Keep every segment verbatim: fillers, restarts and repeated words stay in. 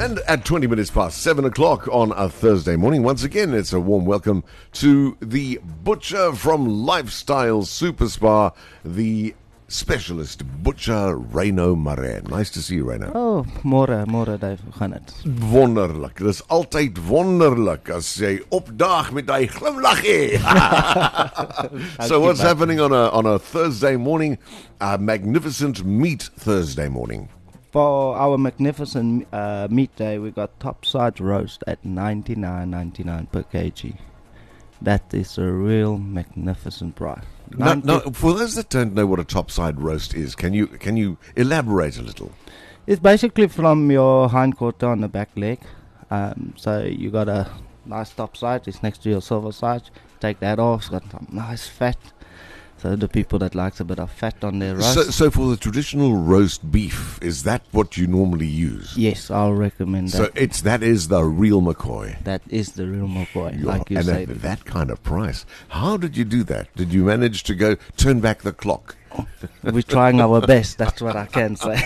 And at twenty minutes past seven o'clock on a Thursday morning, once again, it's a warm welcome to the butcher from Lifestyle Super Spa, the specialist butcher, Reino Maree. Nice to see you, Reino. Oh, môre, môre, Dave, hoe gaan dit? Wonderlik. Dis altyd wonderlik as jy opdaag met daai glimlag hê. So what's happening on a on a Thursday morning? A magnificent meat Thursday morning. For our magnificent uh, meat day, we got topside roast at ninety-nine ninety-nine per kg. That is a real magnificent price. Now, now, for those that don't know what a topside roast is, can you can you elaborate a little? It's basically from your hind quarter on the back leg. Um, so you got a nice topside. It's next to your silver side. Take that off. It's got some nice fat. So the people that likes a bit of fat on their roast. So, so for the traditional roast beef, is that what you normally use? Yes, I'll recommend that. So it's that is the real McCoy. That is the real McCoy, You like are- you and say. at that kind of price. How did you do that? Did you manage to go turn back the clock? We're trying our best. That's what I can say.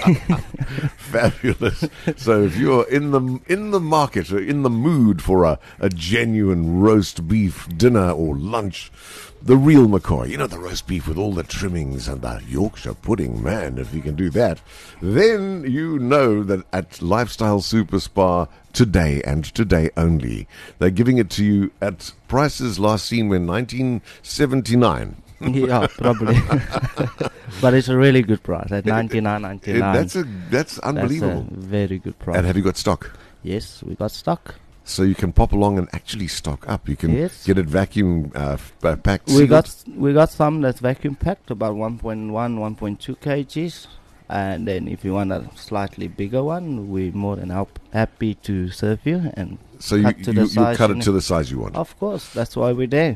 Fabulous. So if you're in the in the market or in the mood for a, a genuine roast beef dinner or lunch, the real McCoy, you know, the roast beef with all the trimmings and the Yorkshire pudding, man, if you can do that, then you know that at Lifestyle Super Spa today and today only, they're giving it to you at prices last seen when nineteen seventy-nine. Yeah, probably. But it's a really good price at ninety-nine ninety-nine. That's a that's unbelievable. That's a very good price. And have you got stock? Yes, we got stock. So you can pop along and actually stock up. You can Yes. get it vacuum uh, f- uh, packed. We sealed. got we got some that's vacuum packed, about one point one, one point two kgs. And then if you want a slightly bigger one, we're more than help, happy to serve you. And So you cut to the you, you size cut you it to the size you want. of course, that's why we're there.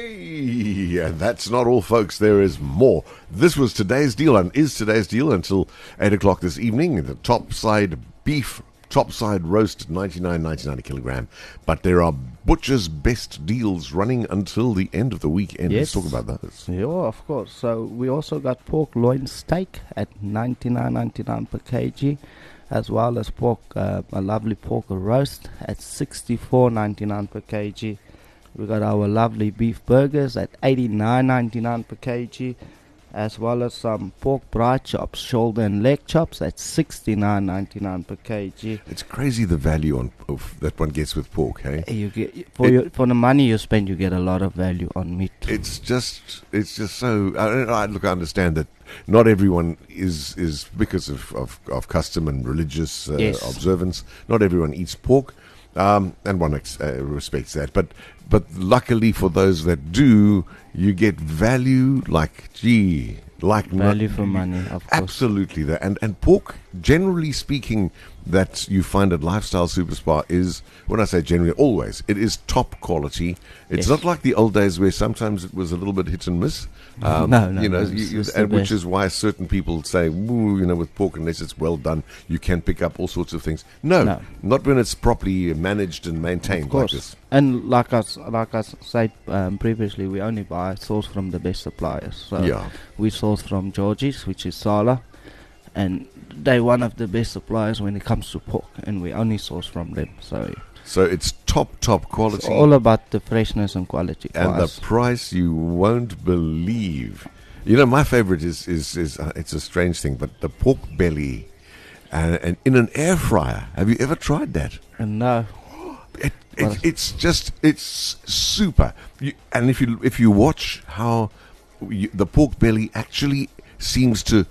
Hey, and that's not all, folks. There is more. This was today's deal and is today's deal until eight o'clock this evening. The topside beef, topside roast, ninety-nine ninety-nine a kilogram. But there are butcher's best deals running until the end of the weekend. Yes. Let's talk about those. Yeah, of course. So we also got pork loin steak at ninety-nine ninety-nine per kg, as well as pork, uh, a lovely pork roast at sixty-four ninety-nine per kg. We got our lovely beef burgers at eighty-nine ninety-nine per kg, as well as some pork braai chops, shoulder and leg chops at sixty-nine ninety-nine per kg. It's crazy the value on of, that one gets with pork, hey? You get for It- your for the money you spend, you get a lot of value on meat. It's just, it's just so. I, I, look, I understand that not everyone is is because of of, of custom and religious uh, Yes. observance. Not everyone eats pork, um, and one ex- uh, respects that. But but luckily for those that do, you get value like gee, like Value not- for money, of course. Absolutely, that and and pork, generally speaking, that you find at Lifestyle Super Spa is, when I say generally, always it is top quality. It's Yes. not like the old days where sometimes it was a little bit hit and miss. Um, No, no, you know, no, you- it's- you- it's the and which best. is why certain people say, "Ooh, you know, with pork, unless it's well done, you can pick up all sorts of things." No, No. not when it's properly managed and maintained Of like course. this. And like I, s- like I s- said um, previously, we only buy source from the best suppliers. So Yeah. we source from Georgie's, which is Sala, and they're one of the best suppliers when it comes to pork, and we only source from them. So So it's top, top it's quality. all about the freshness and quality. for And the us. price you won't believe. You know, my favorite is is is uh, it's a strange thing, but the pork belly, and, and in an air fryer. Have you ever tried that? And no, It, Well, it, it's just it's super. You, and if you if you watch how you, the pork belly actually seems to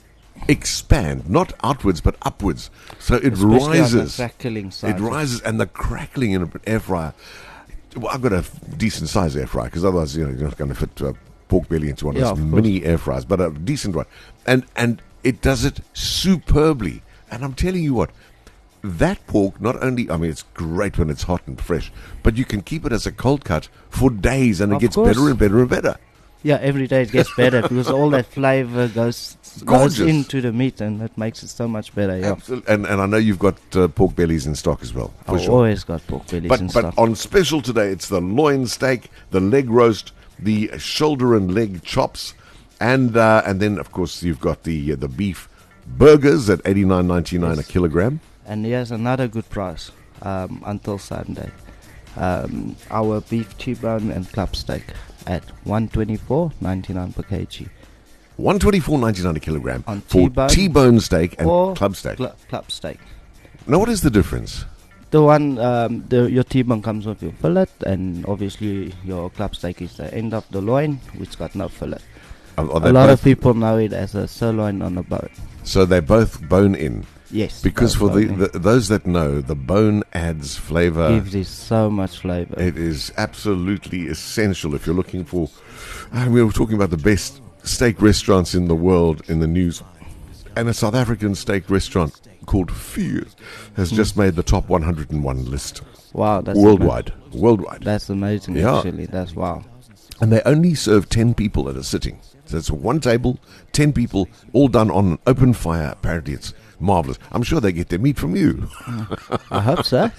expand, not outwards but upwards, so it especially on the rises. crackling side. It rises, and the crackling in an air fryer. Well, I've got a decent size air fryer because otherwise, you know, you're not going to fit a pork belly into one Yeah, of those of course. mini air fryers, but a decent one, and and it does it superbly. And I'm telling you what, that pork not only, I mean, it's great when it's hot and fresh, but you can keep it as a cold cut for days, and it Of gets course. better and better and better. Yeah, every day it gets better because all that flavor goes Gorgeous. goes into the meat, and that makes it so much better. Yeah, Absolutely. And and I know you've got uh, pork bellies in stock as well, for I've sure. always got pork bellies But and but stuff. on special today, it's the loin steak, the leg roast, the shoulder and leg chops, and uh, and then of course you've got the uh, the beef burgers at eighty nine ninety nine a Yes. kilogram. And here's another good price um, until Sunday. Um, our beef T-bone and club steak at one twenty-four ninety-nine per kg. one twenty-four ninety-nine a kilogram On for T-bone T-bone steak and or club steak. Cl- club steak. Now, what is the difference? The one, um, the, your T-bone comes with your fillet, and obviously your club steak is the end of the loin, which got no fillet. Are, are A they lot both- of people know it as a sirloin on a bone. So they're both bone in. Yes. Because for both the, bone in. the those that know, the bone adds flavor. gives it so much flavor. It is absolutely essential if you're looking for. Uh, we were talking about the best steak restaurants in the world in the news, and a South African steak restaurant called Vuur has just made the top one hundred one list Wow, that's worldwide. Worldwide, Ama- that's amazing. Yeah. Actually, that's wow. and they only serve ten people at a sitting. So it's one table, ten people, all done on an open fire. Apparently, it's marvelous. I'm sure they get their meat from you. I hope so.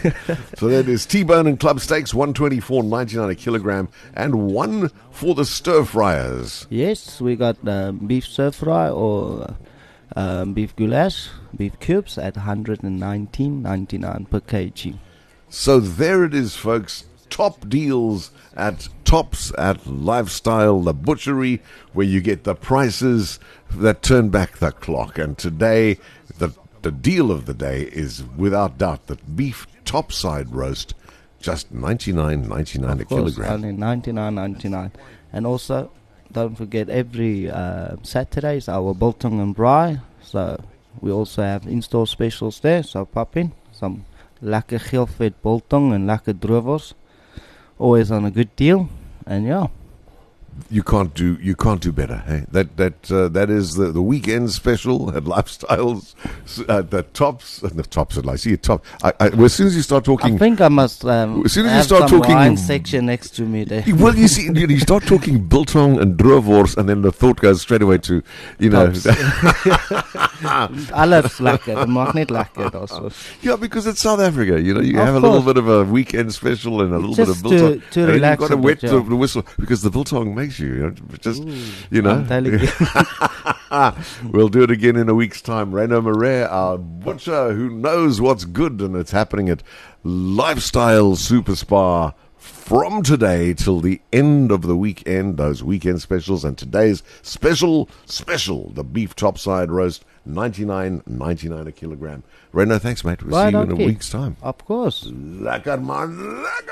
So that is T-bone and club steaks, one twenty-four ninety-nine a kilogram, and one for the stir fryers. Yes, we got um, beef stir fry or um, beef goulash, beef cubes at one nineteen ninety-nine per kg. So there it is, folks. Top deals at Tops at Lifestyle, the butchery, where you get the prices that turn back the clock. And today, the the deal of the day is without doubt the beef topside roast, just ninety-nine ninety-nine a Of course, kilogram. only ninety-nine ninety-nine. And also, don't forget, every uh, Saturday is our biltong and braai. So we also have in-store specials there. So pop in some lekker geelvet biltong and lekker droewors. Always on a good deal. And yeah. You can't do you can't do better. Hey, that that uh, that is the, the weekend special at Lifestyles, uh, the tops, uh, the tops at I see it top. I, I, well, as soon as you start talking, I think I must um, As soon as you have start some talking- wine section next to me there. well, you see, you, you start talking biltong and droewors, and then the thought goes straight away to, you know, Tops. Alles lekker. Het mag niet lekker. Dat is yeah, because it's South Africa. You know, you Of have a little course. bit of a weekend special and a little Just bit of biltong, to- to and then relax you've got a to wet bit, the, yeah. the whistle because the biltong makes you, you know, just you know. I'm telling you. We'll do it again in a week's time. Reno Marais, our butcher who knows what's good, and it's happening at Lifestyle Super Spa from today till the end of the weekend, those weekend specials, and today's special, special, the beef topside roast, ninety-nine ninety-nine a kilogram. Reno, thanks, mate. We'll Right see you in a on, Keith. week's time. Of course. Lekker man, lekker!